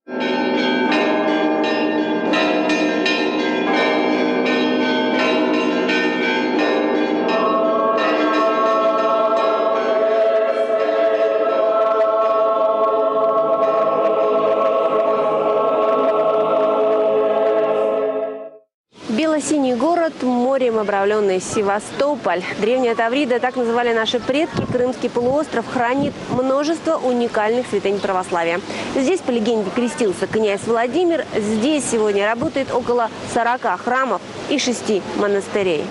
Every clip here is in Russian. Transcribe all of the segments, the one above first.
Бело-синий город, морем обрамленный Севастополь. Древняя Таврида, так называли наши предки, Крымский полуостров, хранит множество уникальных святынь православия. Здесь, по легенде, крестился князь Владимир. Здесь сегодня работает около 40 храмов и 6 монастырей.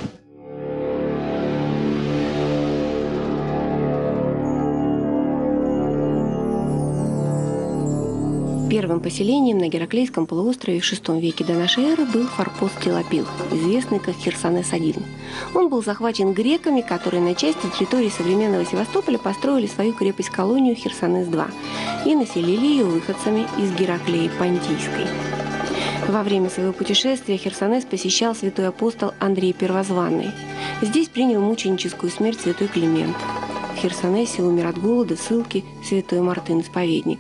Первым поселением на Гераклейском полуострове в VI веке до нашей эры был форпост Телопил, известный как Херсонес-1. Он был захвачен греками, которые на части территории современного Севастополя построили свою крепость-колонию Херсонес-2 и населили ее выходцами из Гераклеи Понтийской. Во время своего путешествия Херсонес посещал святой апостол Андрей Первозванный. Здесь принял мученическую смерть святой Климент. В Херсонесе умер от голода, ссылки святой Мартын-исповедник.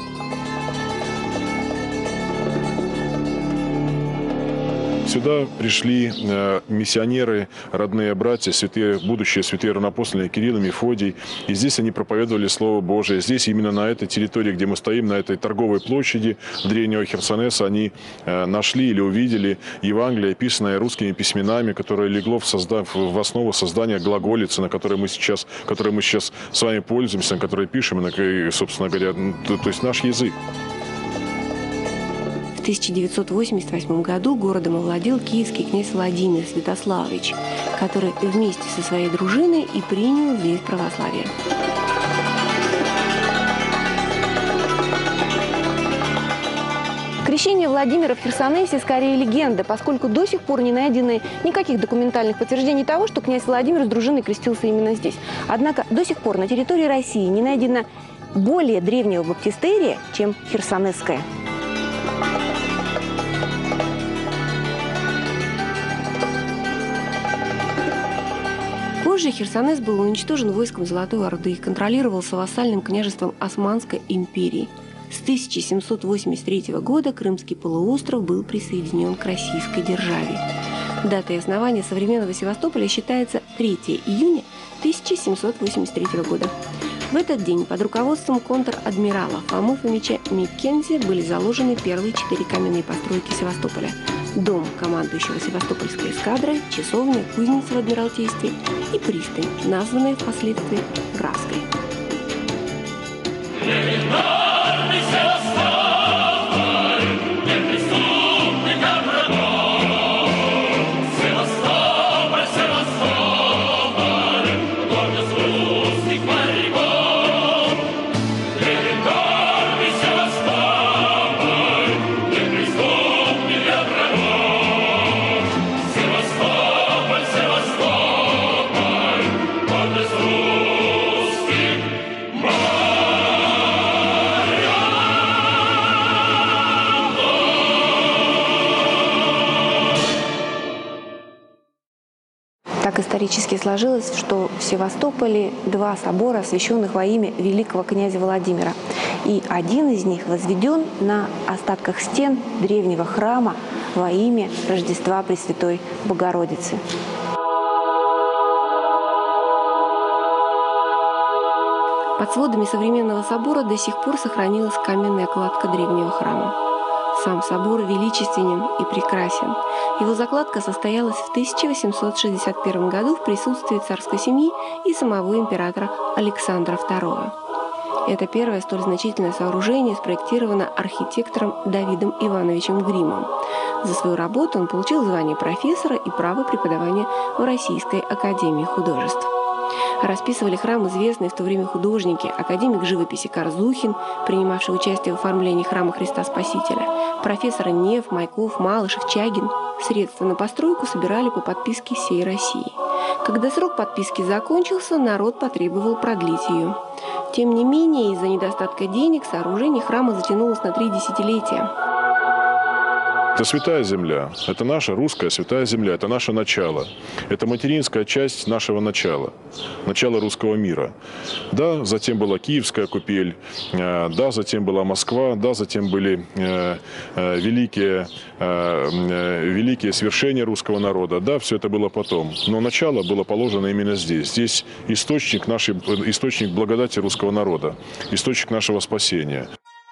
Сюда пришли миссионеры, родные братья, будущие святые равноапостольные Кирилл и Мефодий. И здесь они проповедовали Слово Божие. Здесь, именно на этой территории, где мы стоим, на этой торговой площади древнего Херсонеса, они нашли или увидели Евангелие, писанное русскими письменами, которое легло в основу создания глаголицы, на которой мы сейчас с вами пользуемся, на которой пишем, собственно говоря, то есть наш язык. В 1988 году городом овладел киевский князь Владимир Святославович, который вместе со своей дружиной и принял здесь православие. Крещение Владимира в Херсонесе скорее легенда, поскольку до сих пор не найдены никаких документальных подтверждений того, что князь Владимир с дружиной крестился именно здесь. Однако до сих пор на территории России не найдено более древнего баптистерия, чем Херсонесская. Позже Херсонес был уничтожен войском Золотой Орды и контролировался вассальным княжеством Османской империи. С 1783 года Крымский полуостров был присоединен к российской державе. Датой основания современного Севастополя считается 3 июня 1783 года. В этот день под руководством контр-адмирала Фомы Фомича Маккензи были заложены первые 4 каменные постройки Севастополя. Дом командующего Севастопольской эскадрой, часовня, кузница в Адмиралтействе и пристань, названная впоследствии Графской. Так исторически сложилось, что в Севастополе 2 собора, освященных во имя великого князя Владимира. И один из них возведен на остатках стен древнего храма во имя Рождества Пресвятой Богородицы. Под сводами современного собора до сих пор сохранилась каменная кладка древнего храма. Сам собор величественен и прекрасен. Его закладка состоялась в 1861 году в присутствии царской семьи и самого императора Александра II. Это первое столь значительное сооружение спроектировано архитектором Давидом Ивановичем Гримом. За свою работу он получил звание профессора и право преподавания в Российской академии художеств. Расписывали храм известные в то время художники, академик живописи Корзухин, принимавший участие в оформлении храма Христа Спасителя, профессоры Нев, Майков, Малышев, Чагин. Средства на постройку собирали по подписке всей России. Когда срок подписки закончился, народ потребовал продлить ее. Тем не менее, из-за недостатка денег сооружение храма затянулось на 3 десятилетия. Это святая земля, это наша русская святая земля, это наше начало. Это материнская часть нашего начала, начала русского мира. Да, затем была Киевская купель, да, затем была Москва, да, затем были великие свершения русского народа. Да, все это было потом. Но начало было положено именно здесь. Здесь источник благодати русского народа, источник нашего спасения.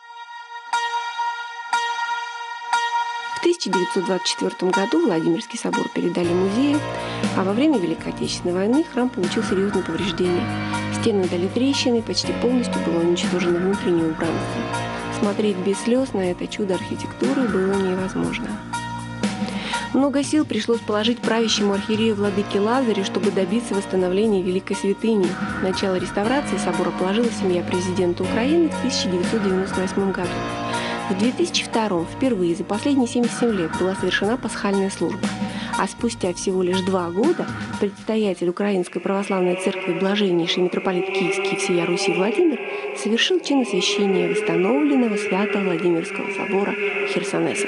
В 1924 году Владимирский собор передали музею, а во время Великой Отечественной войны храм получил серьезные повреждения. Стены дали трещины, почти полностью было уничтожено внутреннее убранство. Смотреть без слез на это чудо архитектуры было невозможно. Много сил пришлось положить правящему архиерею владыке Лазарю, чтобы добиться восстановления Великой Святыни. Начало реставрации собора положила семья президента Украины в 1998 году. В 2002 впервые за последние 77 лет была совершена пасхальная служба. А спустя всего лишь 2 года предстоятель Украинской православной церкви блаженнейший митрополит Киевский и всея Руси Владимир совершил чин освящения восстановленного Свято-Владимирского собора Херсонеса.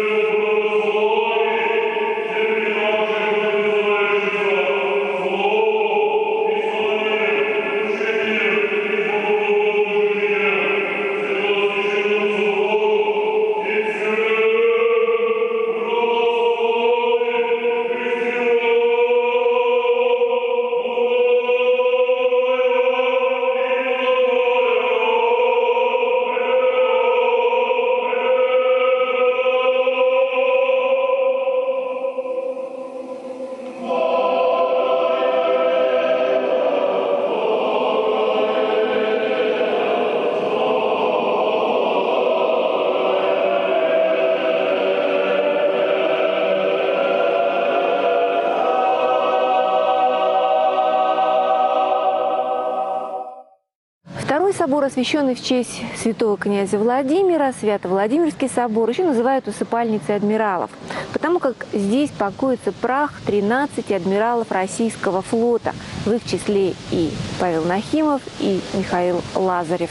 Второй собор, освященный в честь святого князя Владимира, Свято-Владимирский собор, еще называют усыпальницей адмиралов, потому как здесь покоится прах 13 адмиралов российского флота, в их числе и Павел Нахимов, и Михаил Лазарев.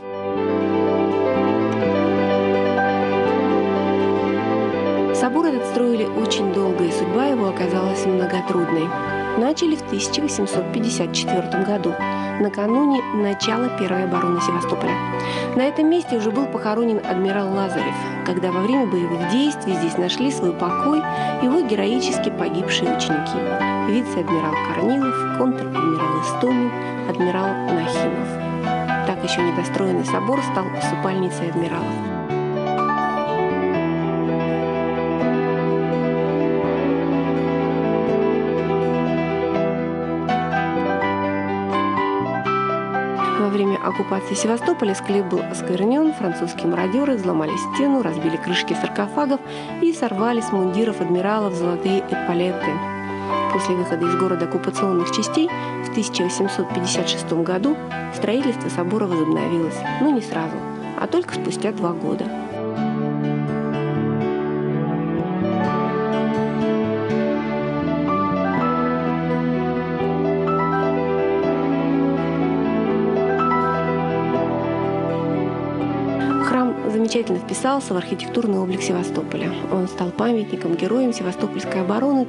Собор этот строили очень долго, и судьба его оказалась многотрудной. Начали в 1854 году, накануне начала Первой обороны Севастополя. На этом месте уже был похоронен адмирал Лазарев, когда во время боевых действий здесь нашли свой покой его героически погибшие ученики. Вице-адмирал Корнилов, контр-адмирал Истомин, адмирал Нахимов. Так еще недостроенный собор стал усыпальницей адмиралов. Во время оккупации Севастополя склеп был осквернен, французские мародеры взломали стену, разбили крышки саркофагов и сорвали с мундиров адмиралов золотые эполеты. После выхода из города оккупационных частей в 1856 году строительство собора возобновилось, но не сразу, а только спустя 2 года. Замечательно вписался в архитектурный облик Севастополя. Он стал памятником героям Севастопольской обороны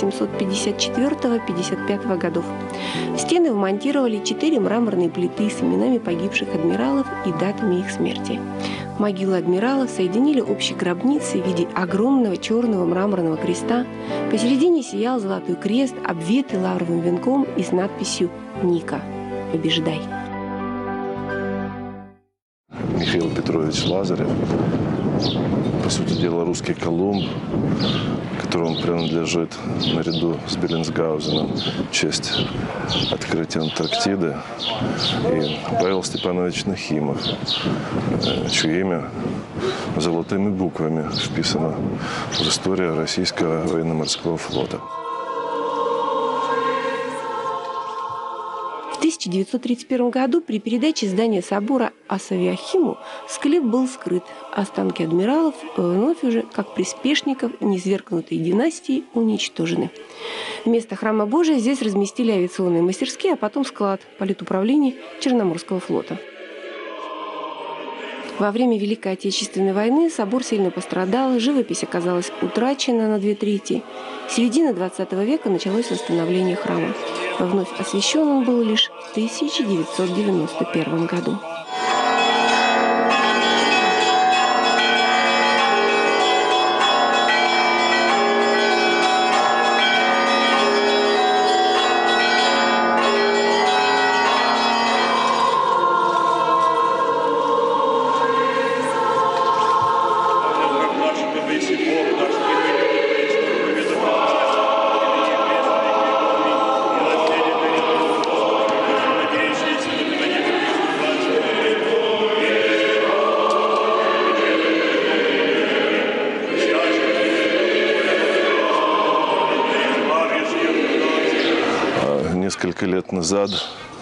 1854-55 годов. В стены вмонтировали 4 мраморные плиты с именами погибших адмиралов и датами их смерти. Могилы адмиралов соединили общей гробницей в виде огромного черного мраморного креста. Посередине сиял золотой крест, обвитый лавровым венком и с надписью «Ника. Побеждай». Михаил Петрович Лазарев, по сути дела, русский Колумб, которому принадлежит наряду с Беллинсгаузеном в честь открытия Антарктиды, и Павел Степанович Нахимов, чье имя золотыми буквами вписано в историю российского военно-морского флота. В 1931 году при передаче здания собора Асавиахиму склеп был скрыт. Останки адмиралов вновь уже, как приспешников низвергнутой династии, уничтожены. Вместо храма Божия здесь разместили авиационные мастерские, а потом склад политуправления Черноморского флота. Во время Великой Отечественной войны собор сильно пострадал, живопись оказалась утрачена на 2/3. С середины XX века началось восстановление храма. Вновь освящен он был лишь в 1991 году. Несколько лет назад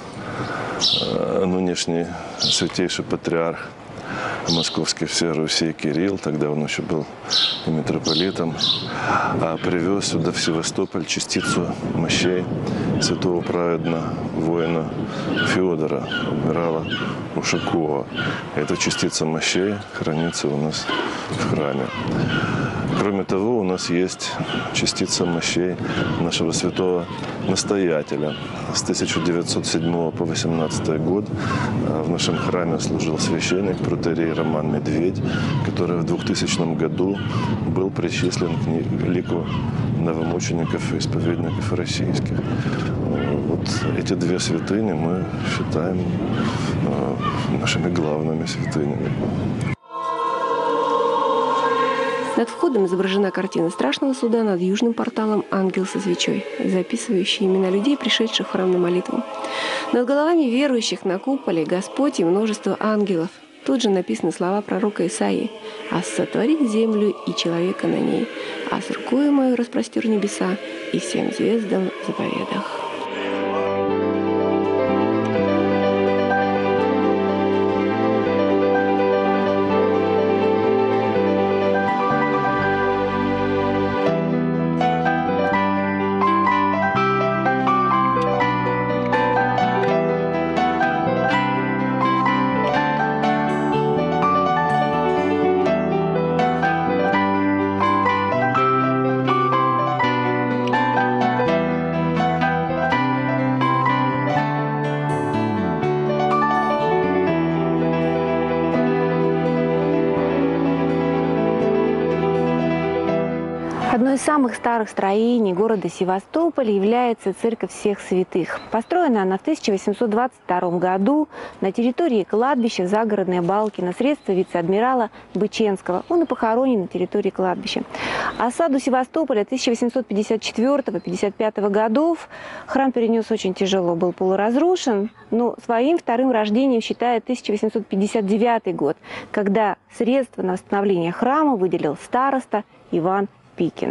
нынешний святейший патриарх Московский всей Руси Кирилл, тогда он еще был и митрополитом, привез сюда, в Севастополь, частицу мощей святого праведного воина Федора, адмирала Ушакова. Эта частица мощей хранится у нас в храме. Кроме того, у нас есть частица мощей нашего святого настоятеля. С 1907 по 18 год в нашем храме служил священник протоиерей Роман Медведь, который в 2000 году был причислен к лику новомучеников и исповедников российских. Вот эти две святыни мы считаем нашими главными святынями. Над входом изображена картина Страшного суда, над южным порталом ангел со свечой, записывающий имена людей, пришедших в храм на молитву. Над головами верующих на куполе Господь и множество ангелов. Тут же написаны слова пророка Исаии: «А сотворит землю и человека на ней, а с рукою мою распростер небеса и всем звездам в заповедах». Одно из самых старых строений города Севастополя является Церковь Всех Святых. Построена она в 1822 году на территории кладбища в загородной Балке на средства вице-адмирала Быченского. Он и похоронен на территории кладбища. Осаду Севастополя 1854-55 годов храм перенес очень тяжело, был полуразрушен, но своим вторым рождением считает 1859 год, когда средства на восстановление храма выделил староста Иван Пикин.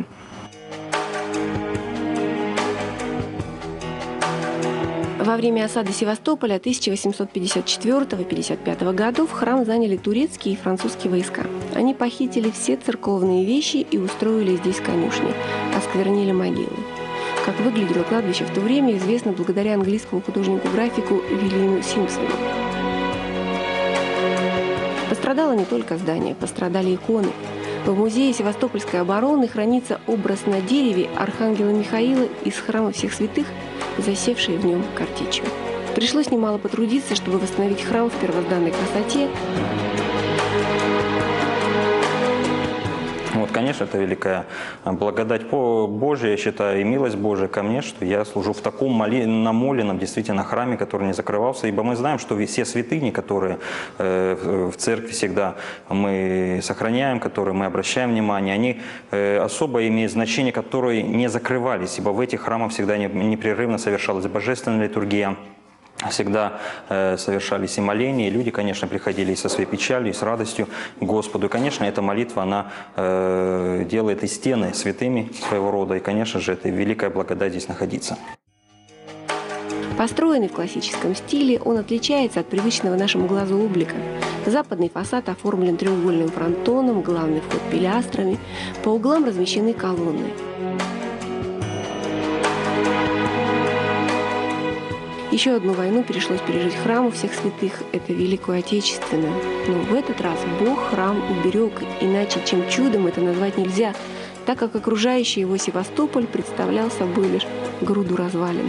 Во время осады Севастополя 1854-55 годов храм заняли турецкие и французские войска. Они похитили все церковные вещи и устроили здесь конюшни, осквернили могилы. Как выглядело кладбище в то время, известно благодаря английскому художнику-графику Вильяму Симпсону. Пострадало не только здание, пострадали иконы. В музее Севастопольской обороны хранится образ на дереве архангела Михаила из храма Всех Святых, засевший в нем картечью. Пришлось немало потрудиться, чтобы восстановить храм в первозданной красоте. Вот, конечно, это великая благодать Божия, я считаю, и милость Божия ко мне, что я служу в таком намоленном действительно храме, который не закрывался. Ибо мы знаем, что все святыни, которые в церкви всегда мы сохраняем, которые мы обращаем внимание, они особо имеют значение, которые не закрывались. Ибо в этих храмах всегда непрерывно совершалась божественная литургия. Всегда совершались и моления, и люди, конечно, приходили и со своей печалью, и с радостью к Господу. И, конечно, эта молитва, она делает и стены святыми своего рода, и, конечно же, это великая благодать здесь находиться. Построенный в классическом стиле, он отличается от привычного нашему глазу облика. Западный фасад оформлен треугольным фронтоном, главный вход пилястрами, по углам размещены колонны. Еще одну войну пришлось пережить храму всех святых – это Великую Отечественную. Но в этот раз Бог храм уберег, иначе чем чудом это назвать нельзя, так как окружающий его Севастополь представлял собой лишь груду развалин.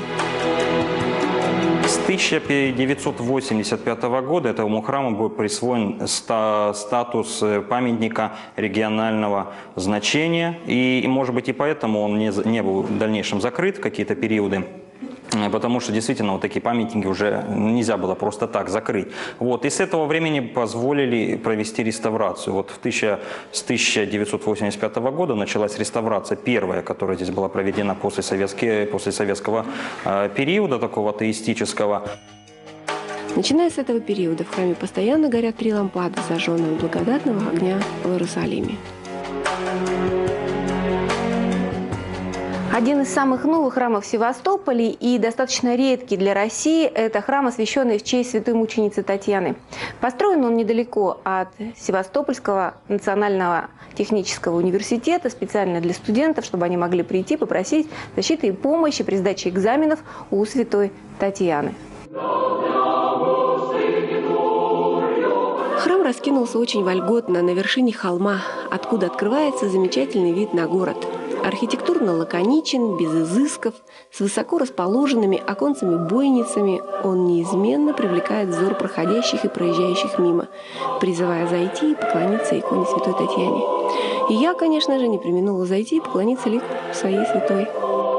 С 1985 года этому храму был присвоен статус памятника регионального значения. И, может быть, и поэтому он не был в дальнейшем закрыт в какие-то периоды. Потому что действительно вот такие памятники уже нельзя было просто так закрыть. Вот. И с этого времени позволили провести реставрацию. Вот с 1985 года началась реставрация, первая, которая здесь была проведена после советского периода, такого атеистического. Начиная с этого периода в храме постоянно горят 3 лампады, зажженные от благодатного огня в Иерусалиме. Один из самых новых храмов в Севастополе и достаточно редкий для России – это храм, освященный в честь святой мученицы Татьяны. Построен он недалеко от Севастопольского национального технического университета, специально для студентов, чтобы они могли прийти попросить защиты и помощи при сдаче экзаменов у святой Татьяны. Храм раскинулся очень вольготно на вершине холма, откуда открывается замечательный вид на город. Архитектурно лаконичен, без изысков, с высоко расположенными оконцами-бойницами он неизменно привлекает взор проходящих и проезжающих мимо, призывая зайти и поклониться иконе святой Татьяне. И я, конечно же, не преминула зайти и поклониться лику своей святой.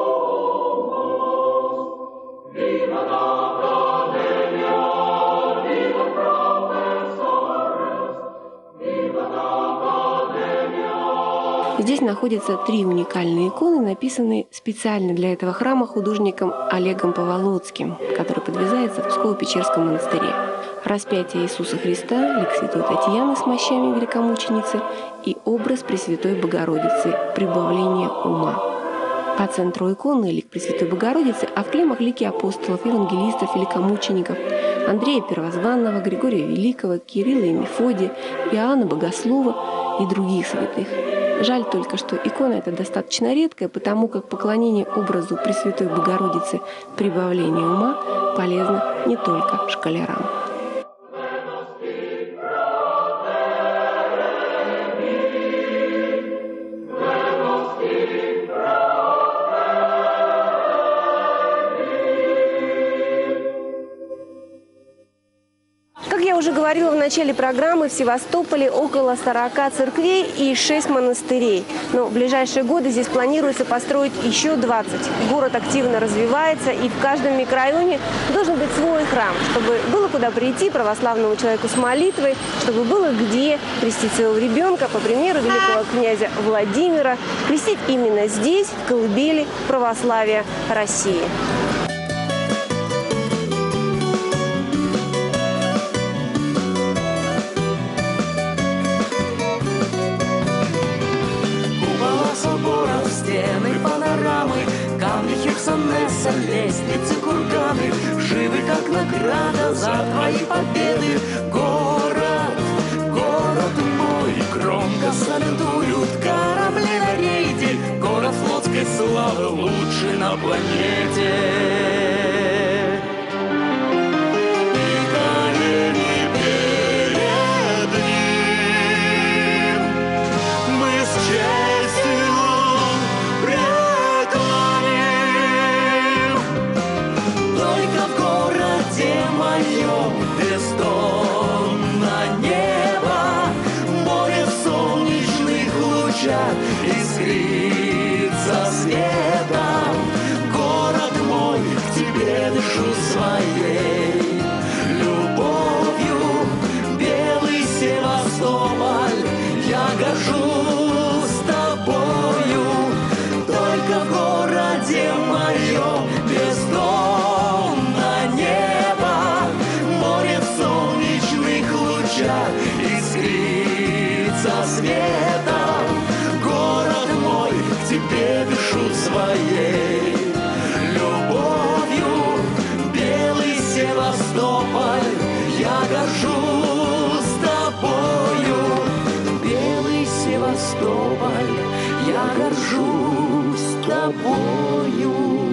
Здесь находятся 3 уникальные иконы, написанные специально для этого храма художником Олегом Поволоцким, который подвязается в Псково-Печерском монастыре. Распятие Иисуса Христа, лик святой Татьяны с мощами великомученицы и образ Пресвятой Богородицы, прибавление ума. По центру иконы лик Пресвятой Богородицы, а в клеммах лики апостолов, евангелистов, великомучеников Андрея Первозванного, Григория Великого, Кирилла и Мефодия, Иоанна Богослова и других святых. Жаль только, что икона эта достаточно редкая, потому как поклонение образу Пресвятой Богородицы прибавление ума полезно не только школярам. Как я уже говорила в начале программы, в Севастополе около 40 церквей и 6 монастырей. Но в ближайшие годы здесь планируется построить еще 20. Город активно развивается, и в каждом микрорайоне должен быть свой храм, чтобы было куда прийти православному человеку с молитвой, чтобы было где крестить своего ребенка, по примеру великого князя Владимира, крестить именно здесь, в колыбели православия России. Камни Херсонеса, лестницы, курганы, живы как награда за твои победы. Город, город мой, громко салютуют корабли на рейде. Город флотской славы, лучший на планете. Искрится светом, город мой, к тебе дышу своей любовью. Белый Севастополь, я горжусь тобою. Только в городе моем бездонное небо, море в солнечных лучах искрится светом. Тебе дышу своей любовью, белый Севастополь, я горжусь тобою. Белый Севастополь, я горжусь тобою.